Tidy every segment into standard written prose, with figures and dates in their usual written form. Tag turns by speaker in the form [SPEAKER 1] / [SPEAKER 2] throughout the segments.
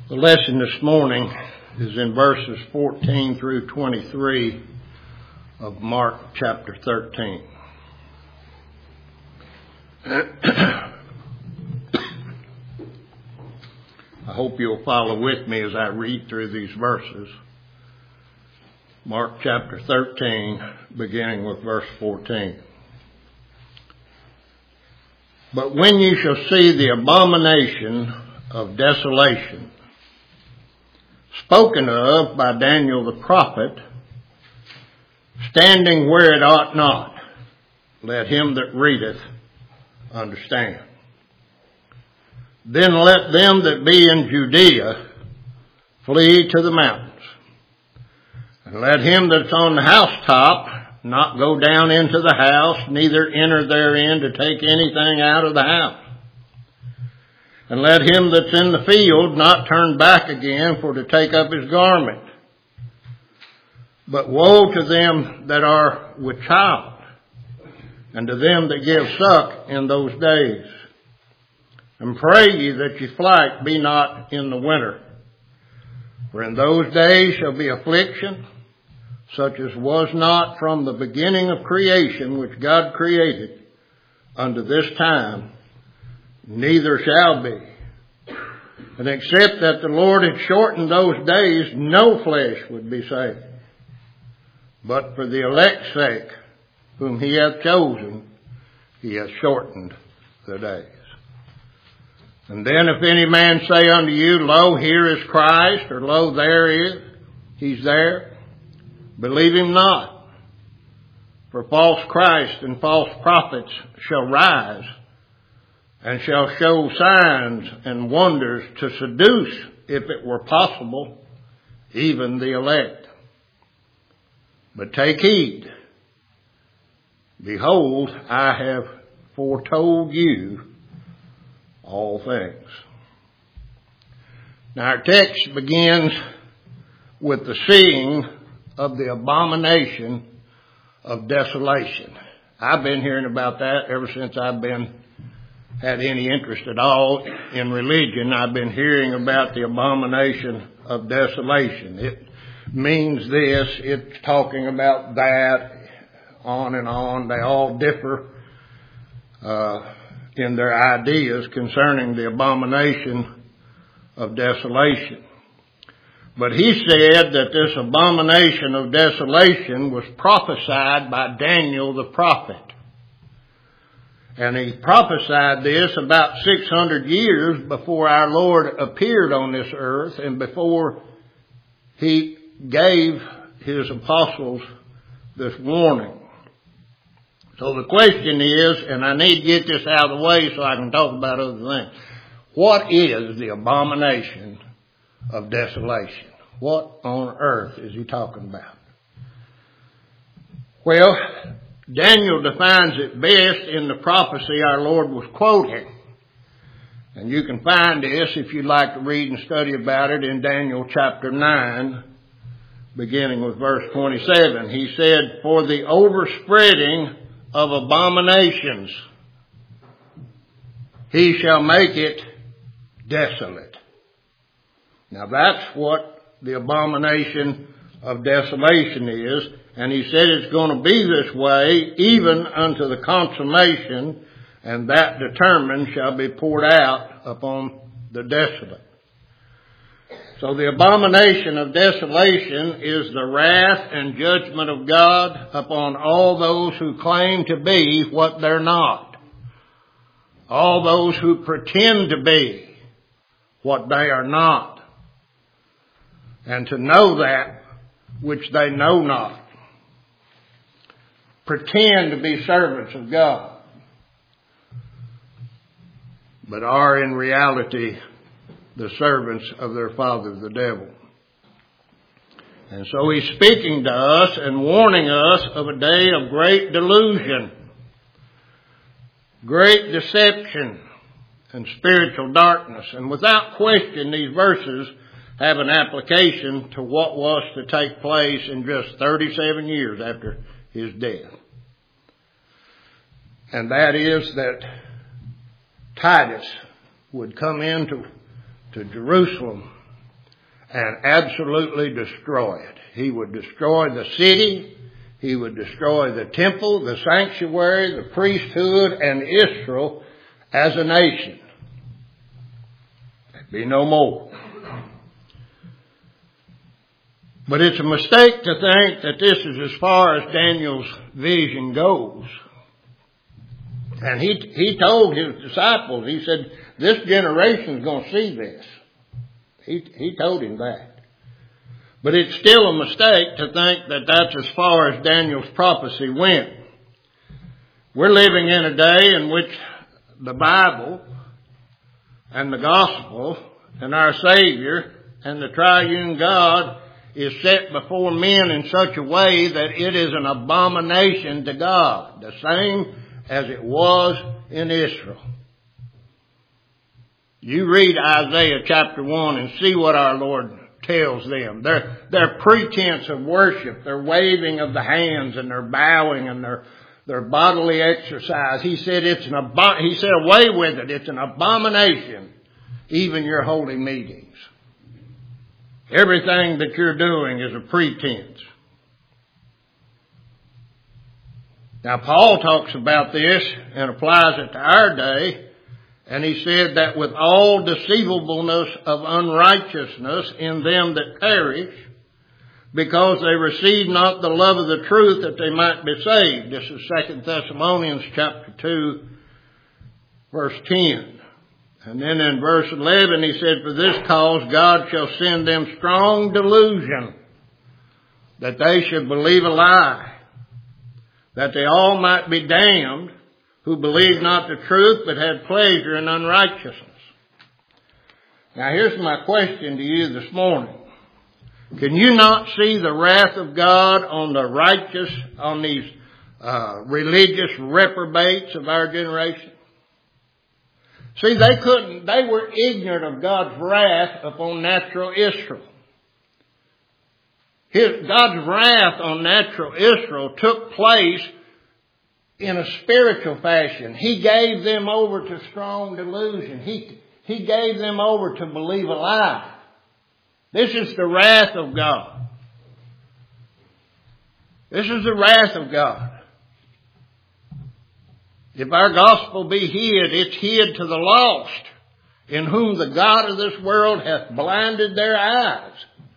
[SPEAKER 1] The lesson this morning is in verses 14 through 23 of Mark chapter 13. I hope you'll follow with me as I read through these verses. Mark chapter 13, beginning with verse 14. But when you shall see the abomination of desolation, spoken of by Daniel the prophet, standing where it ought not, let him that readeth understand. Then let them that be in Judea flee to the mountains, and let him that's on the housetop not go down into the house, neither enter therein to take anything out of the house. And let him that's in the field not turn back again for to take up his garment. But woe to them that are with child, and to them that give suck in those days. And pray ye that your flight be not in the winter. For in those days shall be affliction, such as was not from the beginning of creation which God created unto this time, neither shall be. And except that the Lord had shortened those days, no flesh would be saved. But for the elect's sake, whom he hath chosen, he hath shortened the days. And then if any man say unto you, Lo, here is Christ, or Lo, he's there, believe him not. For false Christ and false prophets shall rise, and shall show signs and wonders to seduce, if it were possible, even the elect. But take heed. Behold, I have foretold you all things. Now our text begins with the seeing of the abomination of desolation. I've been hearing about that ever since I've had any interest at all in religion. I've been hearing about the abomination of desolation. It means this, it's talking about that, on and on. They all differ in their ideas concerning the abomination of desolation. But he said that this abomination of desolation was prophesied by Daniel the prophet. And he prophesied this about 600 years before our Lord appeared on this earth and before he gave his apostles this warning. So the question is, and I need to get this out of the way so I can talk about other things. What is the abomination of desolation? What on earth is he talking about? Well, Daniel defines it best in the prophecy our Lord was quoting. And you can find this, if you'd like to read and study about it, in Daniel chapter 9, beginning with verse 27. He said, For the overspreading of abominations, he shall make it desolate. Now that's what the abomination of desolation is. And he said it's going to be this way even unto the consummation, and that determined shall be poured out upon the desolate. So the abomination of desolation is the wrath and judgment of God upon all those who claim to be what they're not. All those who pretend to be what they are not. And to know that which they know not. Pretend to be servants of God, but are in reality the servants of their father, the devil. And so he's speaking to us and warning us of a day of great delusion, great deception, and spiritual darkness. And without question, these verses have an application to what was to take place in just 37 years after his death. And that is that Titus would come into Jerusalem and absolutely destroy it. He would destroy the city. He would destroy the temple, the sanctuary, the priesthood, and Israel as a nation. There'd be no more. But it's a mistake to think that this is as far as Daniel's vision goes. And he told his disciples, he said, this generation is going to see this. He told him that. But it's still a mistake to think that that's as far as Daniel's prophecy went. We're living in a day in which the Bible and the gospel and our Savior and the triune God is set before men in such a way that it is an abomination to God, the same as it was in Israel. You read Isaiah chapter 1 and see what our Lord tells them. Their pretense of worship, their waving of the hands and their bowing and their bodily exercise. He said he said away with it. It's an abomination, even your holy meetings. Everything that you're doing is a pretense. Now Paul talks about this and applies it to our day. And he said that with all deceivableness of unrighteousness in them that perish, because they receive not the love of the truth that they might be saved. This is 2 Thessalonians chapter 2, verse 10. And then in verse 11 he said, for this cause God shall send them strong delusion, that they should believe a lie, that they all might be damned, who believed not the truth, but had pleasure in unrighteousness. Now here's my question to you this morning. Can you not see the wrath of God on the righteous, on these religious reprobates of our generation? See, they were ignorant of God's wrath upon natural Israel. God's wrath on natural Israel took place in a spiritual fashion. He gave them over to strong delusion. He gave them over to believe a lie. This is the wrath of God. This is the wrath of God. If our gospel be hid, it's hid to the lost, in whom the God of this world hath blinded their eyes,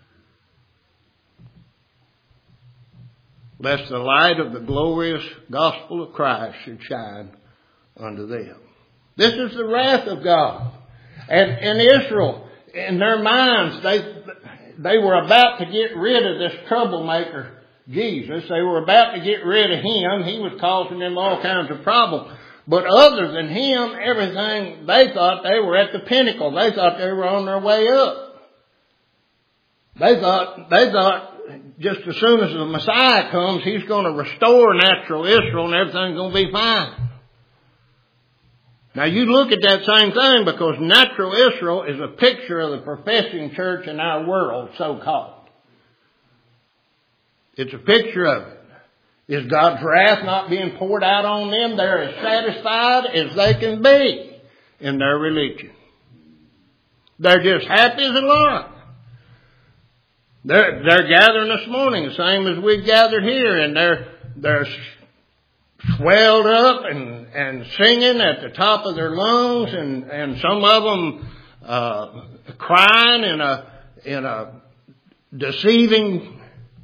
[SPEAKER 1] lest the light of the glorious gospel of Christ should shine unto them. This is the wrath of God. And Israel, in their minds, they were about to get rid of this troublemaker, Jesus. They were about to get rid of him. He was causing them all kinds of problems. But other than him, everything, they thought they were at the pinnacle. They thought they were on their way up. They thought just as soon as the Messiah comes, he's going to restore natural Israel and everything's going to be fine. Now you look at that same thing, because natural Israel is a picture of the professing church in our world, so-called. It's a picture of it. Is God's wrath not being poured out on them? They're as satisfied as they can be in their religion. They're just happy as a lark. They're gathering this morning the same as we gathered here, and they're swelled up and singing at the top of their lungs, and some of them crying in a deceiving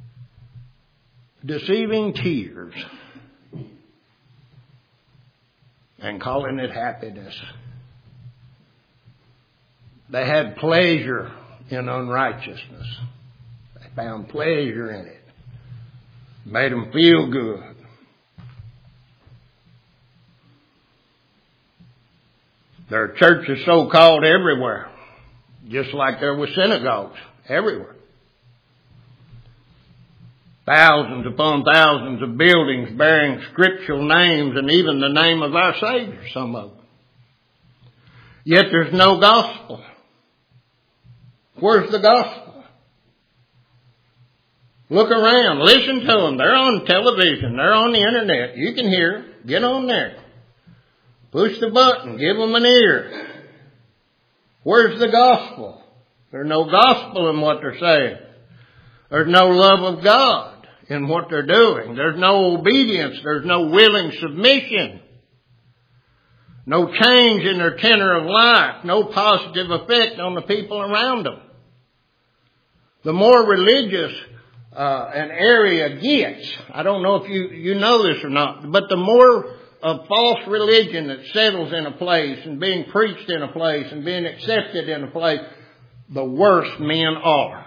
[SPEAKER 1] tears and calling it happiness. They had pleasure in unrighteousness. They found pleasure in it. Made them feel good. There are churches so-called everywhere, just like there were synagogues everywhere. Thousands upon thousands of buildings bearing scriptural names and even the name of our Savior, some of them. Yet there's no gospel. Where's the gospel? Look around. Listen to them. They're on television. They're on the internet. You can hear them. Get on there. Push the button. Give them an ear. Where's the gospel? There's no gospel in what they're saying. There's no love of God in what they're doing. There's no obedience. There's no willing submission. No change in their tenor of life. No positive effect on the people around them. The more religious an area gets, I don't know if you know this or not, but the more of false religion that settles in a place and being preached in a place and being accepted in a place, the worse men are.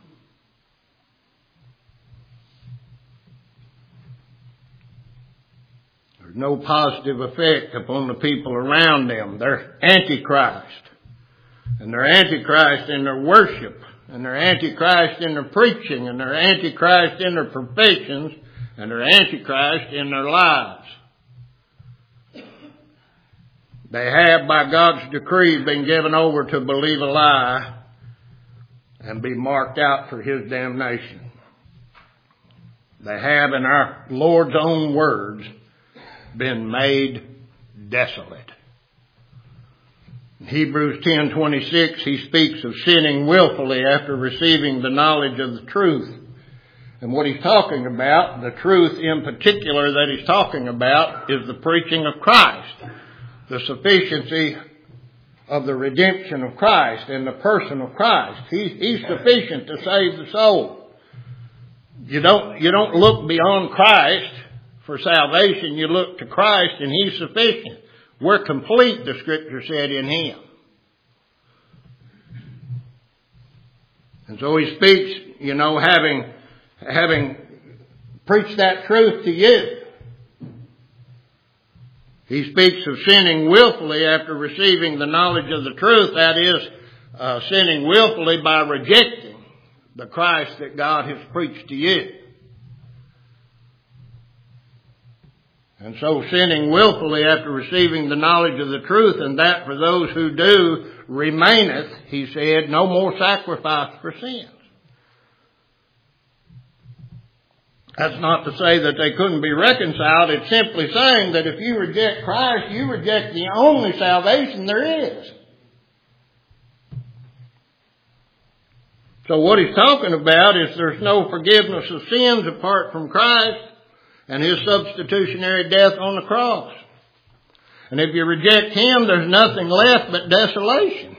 [SPEAKER 1] There's no positive effect upon the people around them. They're antichrist. And they're antichrist in their worship. And they're antichrist in their preaching. And they're antichrist in their professions. And they're antichrist in their lives. They have, by God's decree, been given over to believe a lie and be marked out for His damnation. They have, in our Lord's own words, been made desolate. In Hebrews 10:26, he speaks of sinning willfully after receiving the knowledge of the truth. And what he's talking about, the truth in particular that he's talking about, is the preaching of Christ. The sufficiency of the redemption of Christ and the person of Christ. He's sufficient to save the soul. You don't look beyond Christ for salvation. You look to Christ and He's sufficient. We're complete, the Scripture said, in Him. And so he speaks, having preached that truth to you. He speaks of sinning willfully after receiving the knowledge of the truth. That is, sinning willfully by rejecting the Christ that God has preached to you. And so sinning willfully after receiving the knowledge of the truth, and that for those who do remaineth, he said, no more sacrifice for sins. That's not to say that they couldn't be reconciled. It's simply saying that if you reject Christ, you reject the only salvation there is. So what he's talking about is there's no forgiveness of sins apart from Christ and His substitutionary death on the cross. And if you reject Him, there's nothing left but desolation.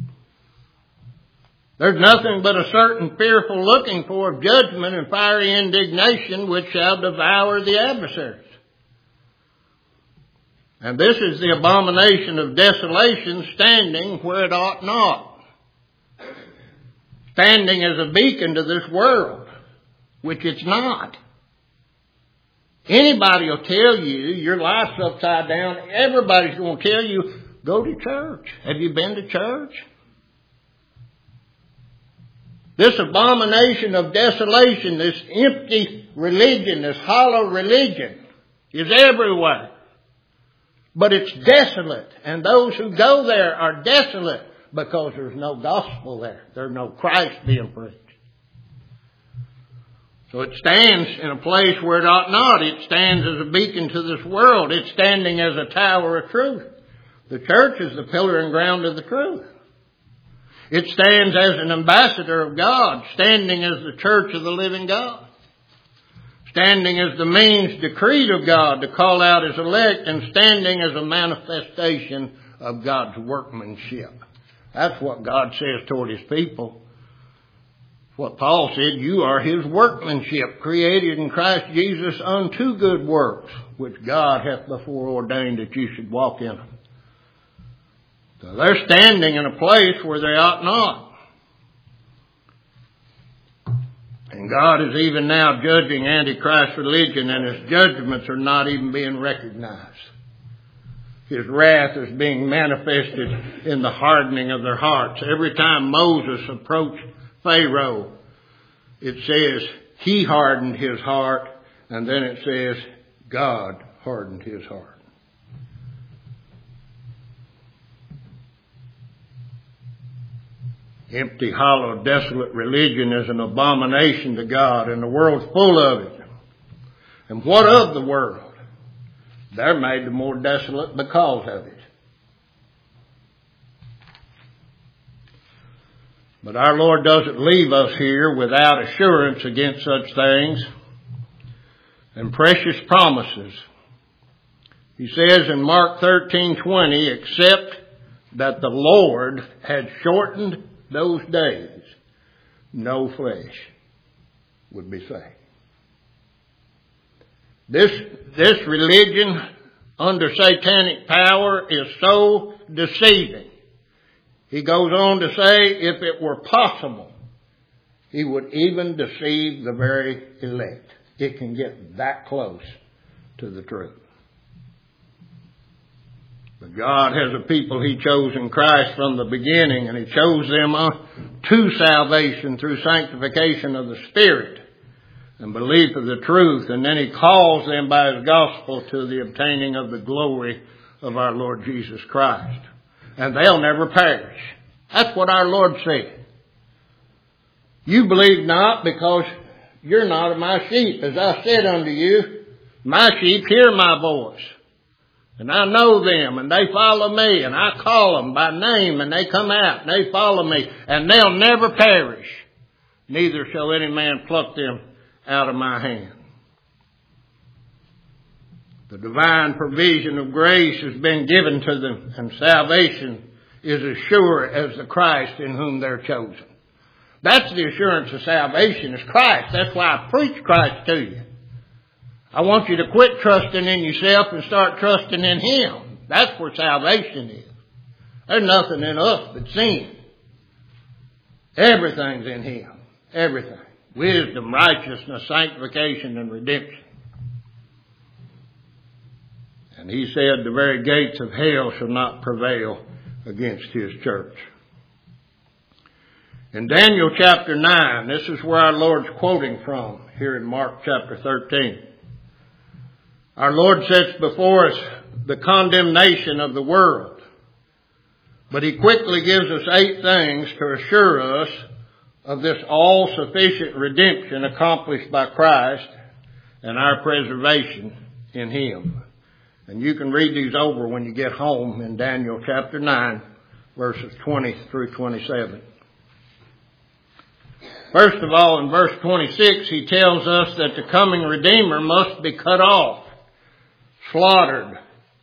[SPEAKER 1] There's nothing but a certain fearful looking for of judgment and fiery indignation which shall devour the adversaries. And this is the abomination of desolation, standing where it ought not. Standing as a beacon to this world, which it's not. Anybody will tell you your life's upside down. Everybody's going to tell you, go to church. Have you been to church? This abomination of desolation, this empty religion, this hollow religion is everywhere. But it's desolate. And those who go there are desolate because there's no gospel there. There's no Christ being preached. So it stands in a place where it ought not. It stands as a beacon to this world. It's standing as a tower of truth. The church is the pillar and ground of the truth. It stands as an ambassador of God, standing as the church of the living God. Standing as the means decreed of God to call out His elect, and standing as a manifestation of God's workmanship. That's what God says toward His people. What Paul said, you are His workmanship, created in Christ Jesus unto good works, which God hath before ordained that you should walk in them. So they're standing in a place where they ought not. And God is even now judging Antichrist religion, and His judgments are not even being recognized. His wrath is being manifested in the hardening of their hearts. Every time Moses approached Pharaoh, it says he hardened his heart, and then it says God hardened his heart. Empty, hollow, desolate religion is an abomination to God, and the world's full of it. And what of the world? They're made the more desolate because of it. But our Lord doesn't leave us here without assurance against such things and precious promises. He says in Mark 13:20, except that the Lord had shortened those days, no flesh would be saved. This religion under satanic power is so deceiving. He goes on to say, if it were possible, he would even deceive the very elect. It can get that close to the truth. But God has a people He chose in Christ from the beginning, and He chose them to salvation through sanctification of the Spirit and belief of the truth, and then He calls them by His gospel to the obtaining of the glory of our Lord Jesus Christ. And they'll never perish. That's what our Lord said. You believe not because you're not of my sheep. As I said unto you, my sheep hear my voice. And I know them, and they follow me, and I call them by name, and they come out, and they follow me, and they'll never perish. Neither shall any man pluck them out of my hand. The divine provision of grace has been given to them, and salvation is as sure as the Christ in whom they're chosen. That's the assurance of salvation, is Christ. That's why I preach Christ to you. I want you to quit trusting in yourself and start trusting in Him. That's where salvation is. There's nothing in us but sin. Everything's in Him. Everything. Wisdom, righteousness, sanctification, and redemption. And He said the very gates of hell shall not prevail against His church. In Daniel chapter 9, this is where our Lord's quoting from here in Mark chapter 13. Our Lord sets before us the condemnation of the world. But He quickly gives us 8 things to assure us of this all-sufficient redemption accomplished by Christ and our preservation in Him. And you can read these over when you get home in Daniel chapter 9, verses 20 through 27. First of all, in verse 26, He tells us that the coming Redeemer must be cut off, slaughtered,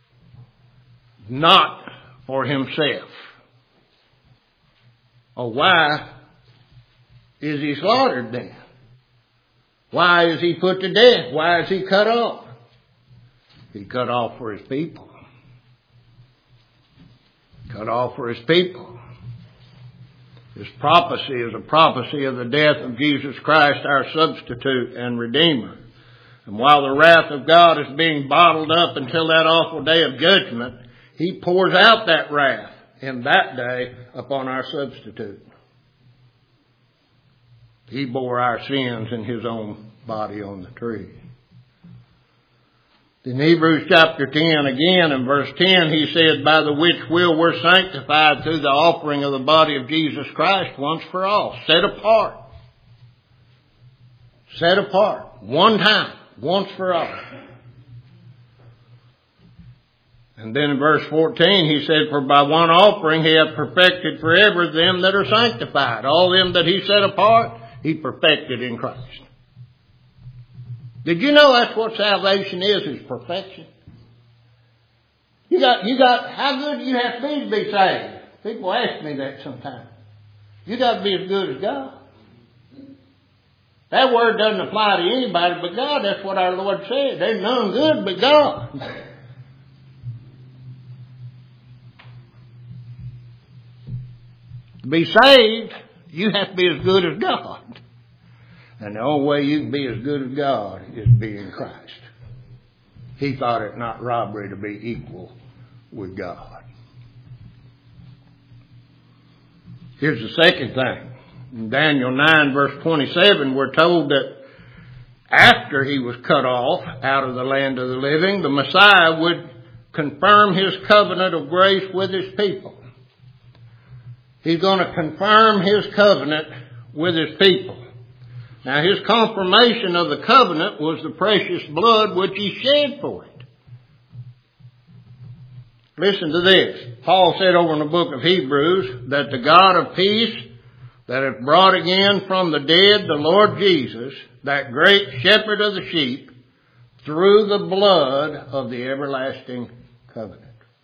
[SPEAKER 1] not for Himself. Oh, why is He slaughtered then? Why is He put to death? Why is He cut off? He cut off for His people. Cut off for His people. This prophecy is a prophecy of the death of Jesus Christ, our substitute and Redeemer. And while the wrath of God is being bottled up until that awful day of judgment, He pours out that wrath in that day upon our substitute. He bore our sins in His own body on the tree. In Hebrews chapter 10, again in verse 10, he said, by the which will we're sanctified through the offering of the body of Jesus Christ once for all. Set apart. Set apart. One time. Once for all. And then in verse 14 he said, for by one offering He hath perfected forever them that are sanctified. All them that He set apart, He perfected in Christ. Did you know that's what salvation is perfection? You got, how good do you have to be saved? People ask me that sometimes. You got to be as good as God. That word doesn't apply to anybody but God. That's what our Lord said. There's none good but God. To be saved, you have to be as good as God. And the only way you can be as good as God is to be in Christ. He thought it not robbery to be equal with God. Here's the second thing. In Daniel 9 verse 27, we're told that after He was cut off out of the land of the living, the Messiah would confirm His covenant of grace with His people. He's going to confirm His covenant with His people. Now His confirmation of the covenant was the precious blood which He shed for it. Listen to this. Paul said over in the book of Hebrews that the God of peace, that hath brought again from the dead the Lord Jesus, that great shepherd of the sheep, through the blood of the everlasting covenant.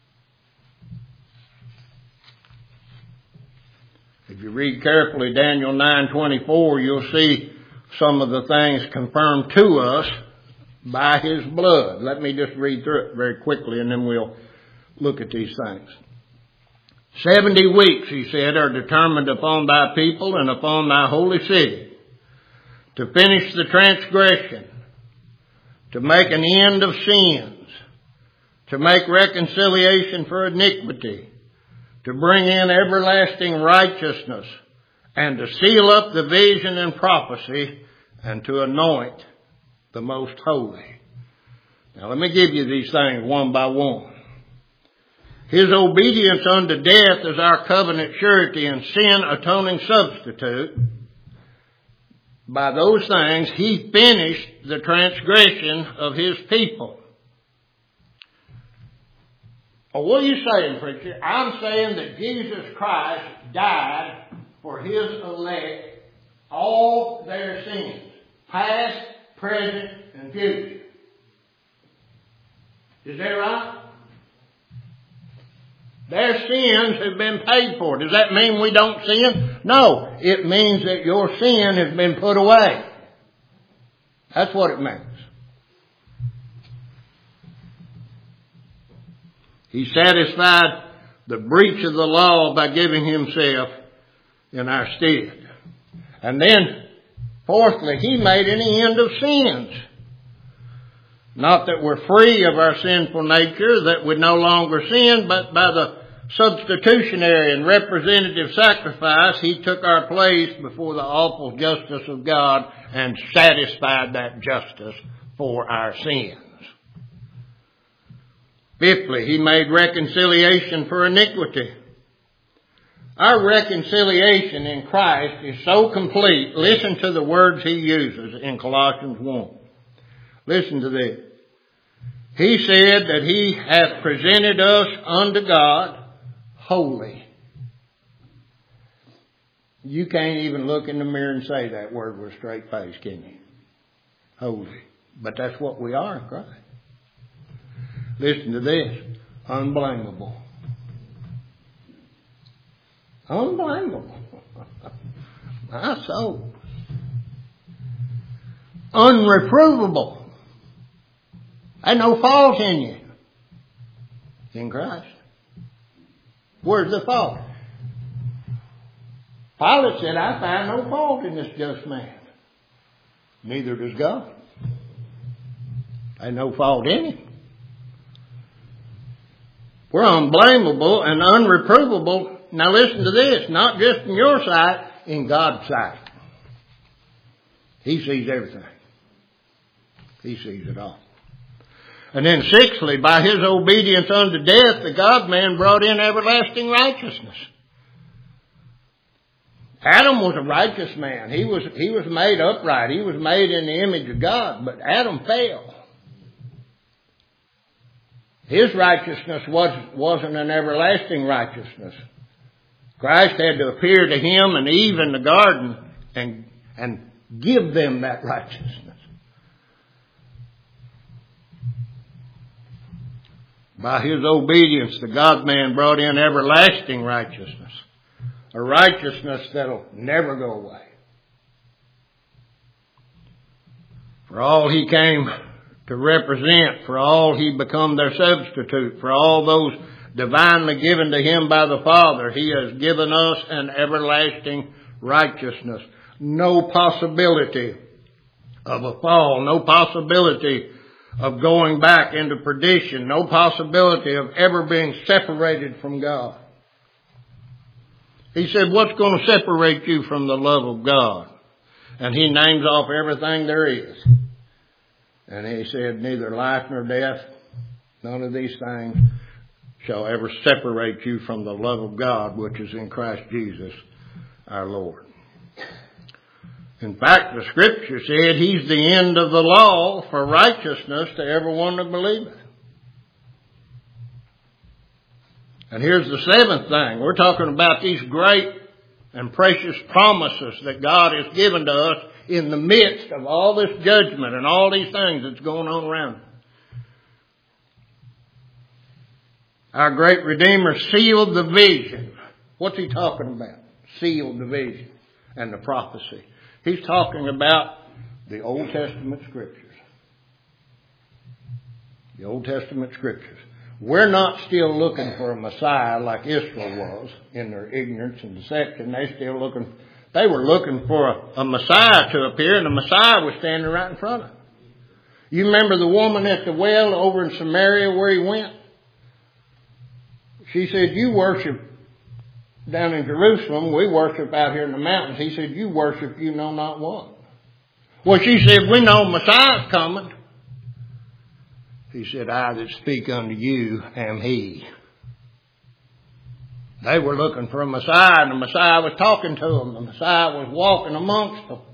[SPEAKER 1] If you read carefully Daniel 9:24, you'll see some of the things confirmed to us by His blood. Let me just read through it very quickly and then we'll look at these things. 70 weeks, He said, are determined upon thy people and upon thy holy city to finish the transgression, to make an end of sins, to make reconciliation for iniquity, to bring in everlasting righteousness, and to seal up the vision and prophecy, and to anoint the most holy. Now let me give you these things one by one. His obedience unto death is our covenant surety and sin atoning substitute. By those things, He finished the transgression of His people. Well, what are you saying, preacher? I'm saying that Jesus Christ died for His elect, all their sins, past, present, and future. Is that right? Their sins have been paid for. Does that mean we don't sin? No. It means that your sin has been put away. That's what it means. He satisfied the breach of the law by giving Himself in our stead. And then, fourthly, He made an end of sins. Not that we're free of our sinful nature, that we no longer sin, but by the substitutionary and representative sacrifice, He took our place before the awful justice of God and satisfied that justice for our sins. Fifthly, He made reconciliation for iniquity. Our reconciliation in Christ is so complete. Listen to the words He uses in Colossians 1. Listen to this. He said that He hath presented us unto God holy. You can't even look in the mirror and say that word with a straight face, can you? Holy. But that's what we are in Christ. Listen to this. Unblameable. Unblameable. My soul. Unreprovable. There's no fault in you. In Christ. Where's the fault? Pilate said, I find no fault in this just man. Neither does God. There's no fault in him. We're unblameable and unreprovable. Now listen to this. Not just in your sight, in God's sight. He sees everything. He sees it all. And then sixthly, by His obedience unto death, the God-man brought in everlasting righteousness. Adam was a righteous man. He was made upright. He was made in the image of God. But Adam fell. His righteousness wasn't an everlasting righteousness. Christ had to appear to him and Eve in the garden and give them that righteousness. By His obedience, the God-man brought in everlasting righteousness. A righteousness that'll never go away. For all He came to represent, for all He become their substitute, for all those divinely given to Him by the Father, He has given us an everlasting righteousness. No possibility of a fall, no possibility of going back into perdition, no possibility of ever being separated from God. He said, what's going to separate you from the love of God? And He names off everything there is. And He said, neither life nor death, none of these things shall ever separate you from the love of God, which is in Christ Jesus our Lord. In fact, the Scripture said He's the end of the law for righteousness to everyone that believeth. And here's the seventh thing. We're talking about these great and precious promises that God has given to us in the midst of all this judgment and all these things that's going on around us. Our great Redeemer sealed the vision. What's he talking about? Sealed the vision and the prophecy. He's talking about the Old Testament Scriptures. The Old Testament Scriptures. We're not still looking for a Messiah like Israel was in their ignorance and deception. They were looking for a Messiah to appear, and the Messiah was standing right in front of them. You remember the woman at the well over in Samaria where he went? She said, you worship down in Jerusalem. We worship out here in the mountains. He said, you worship you know not what. Well, she said, we know Messiah's coming. He said, I that speak unto you am he. They were looking for a Messiah, and the Messiah was talking to them. The Messiah was walking amongst them.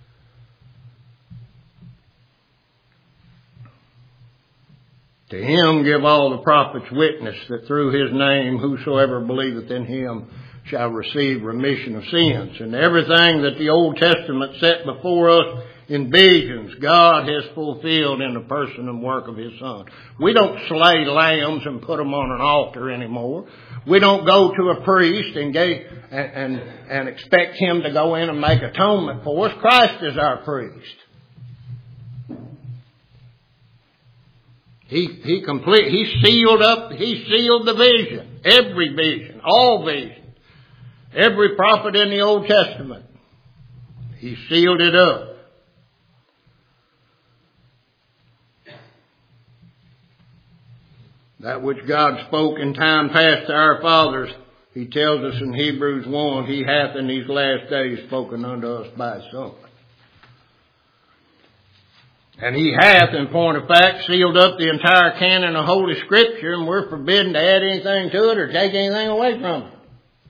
[SPEAKER 1] To him give all the prophets witness that through his name whosoever believeth in him shall receive remission of sins. And everything that the Old Testament set before us in visions, God has fulfilled in the person and work of his Son. We don't slay lambs and put them on an altar anymore. We don't go to a priest and expect him to go in and make atonement for us. Christ is our priest. He sealed the vision, every vision, all vision, every prophet in the Old Testament. He sealed it up. That which God spoke in time past to our fathers, he tells us in Hebrews 1, he hath in these last days spoken unto us by his Son. And he hath, in point of fact, sealed up the entire canon of Holy Scripture, and we're forbidden to add anything to it or take anything away from it.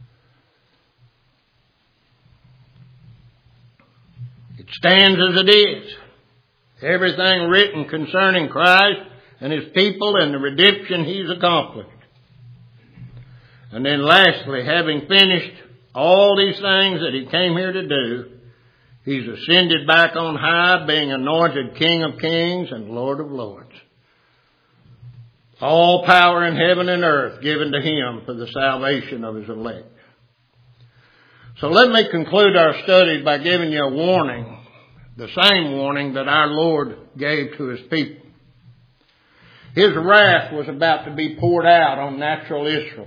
[SPEAKER 1] It stands as it is. Everything written concerning Christ and his people and the redemption he's accomplished. And then lastly, having finished all these things that he came here to do, he's ascended back on high, being anointed King of Kings and Lord of Lords. All power in heaven and earth given to him for the salvation of his elect. So let me conclude our study by giving you a warning, the same warning that our Lord gave to his people. His wrath was about to be poured out on natural Israel.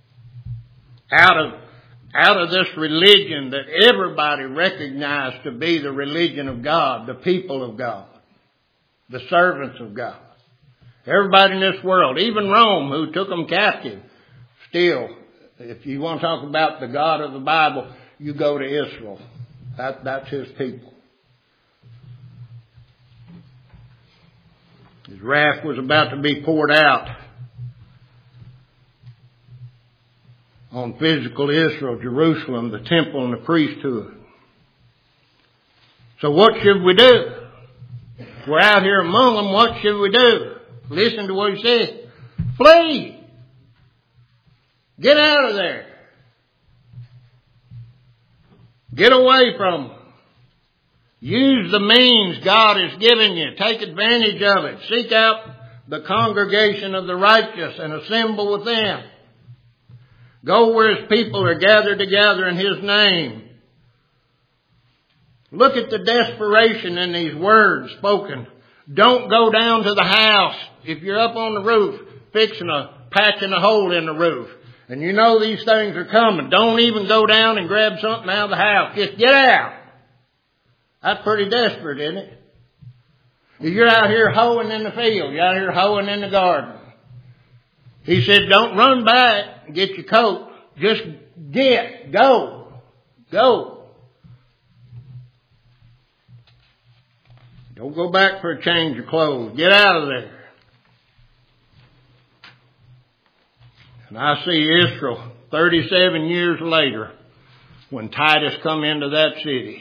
[SPEAKER 1] Out of this religion that everybody recognized to be the religion of God, the people of God, the servants of God. Everybody in this world, even Rome, who took them captive, still, if you want to talk about the God of the Bible, you go to Israel. That's his people. His wrath was about to be poured out on physical Israel, Jerusalem, the temple and the priesthood. So what should we do? If we're out here among them, what should we do? Listen to what he said. Flee! Get out of there! Get away from them. Use the means God has given you. Take advantage of it. Seek out the congregation of the righteous and assemble with them. Go where his people are gathered together in his name. Look at the desperation in these words spoken. Don't go down to the house if you're up on the roof patching a hole in the roof. And you know these things are coming. Don't even go down and grab something out of the house. Just get out. That's pretty desperate, isn't it? If you're out here hoeing in the field, you're out here hoeing in the garden. He said, don't run back and get your coat. Just go. Don't go back for a change of clothes. Get out of there. And I see Israel 37 years later, when Titus come into that city,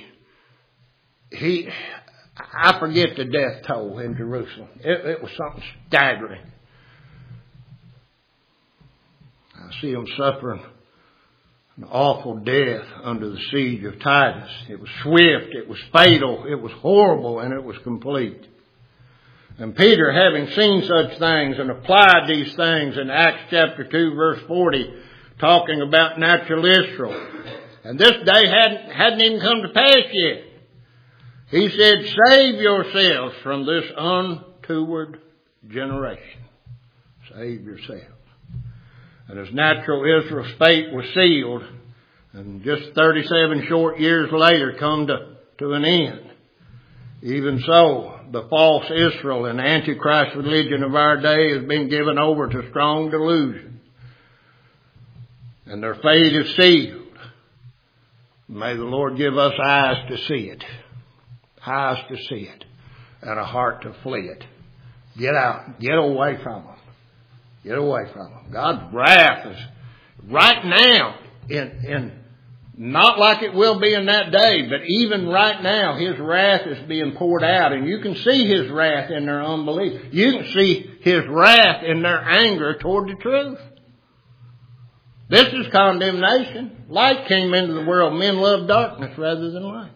[SPEAKER 1] I forget the death toll in Jerusalem. It was something staggering. I see them suffering an awful death under the siege of Titus. It was swift, it was fatal, it was horrible, and it was complete. And Peter, having seen such things and applied these things in Acts chapter 2 verse 40, talking about natural Israel, and this day hadn't even come to pass yet. He said, save yourselves from this untoward generation. Save yourselves. And as natural Israel's fate was sealed, and just 37 short years later come to an end, even so, the false Israel and Antichrist religion of our day has been given over to strong delusion. And their fate is sealed. May the Lord give us eyes to see it. Eyes to see it. And a heart to flee it. Get out. Get away from them. Get away from them. God's wrath is right now in not like it will be in that day, but even right now, His wrath is being poured out. And you can see His wrath in their unbelief. You can see His wrath in their anger toward the truth. This is condemnation. Light came into the world. Men love darkness rather than light.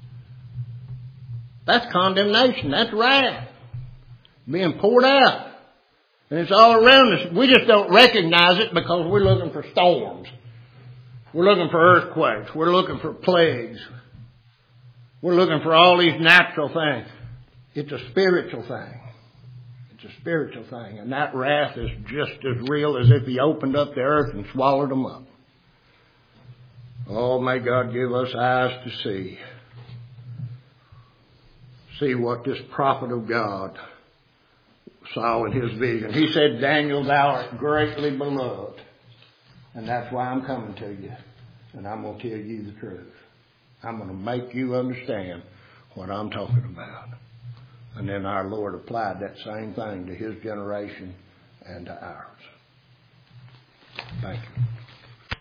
[SPEAKER 1] That's condemnation. That's wrath being poured out. And it's all around us. We just don't recognize it because we're looking for storms. We're looking for earthquakes. We're looking for plagues. We're looking for all these natural things. It's a spiritual thing. It's a spiritual thing. And that wrath is just as real as if He opened up the earth and swallowed them up. Oh, may God give us eyes to see. See what this prophet of God saw in his vision. He said, Daniel, thou art greatly beloved. And that's why I'm coming to you. And I'm going to tell you the truth. I'm going to make you understand what I'm talking about. And then our Lord applied that same thing to His generation and to ours. Thank you.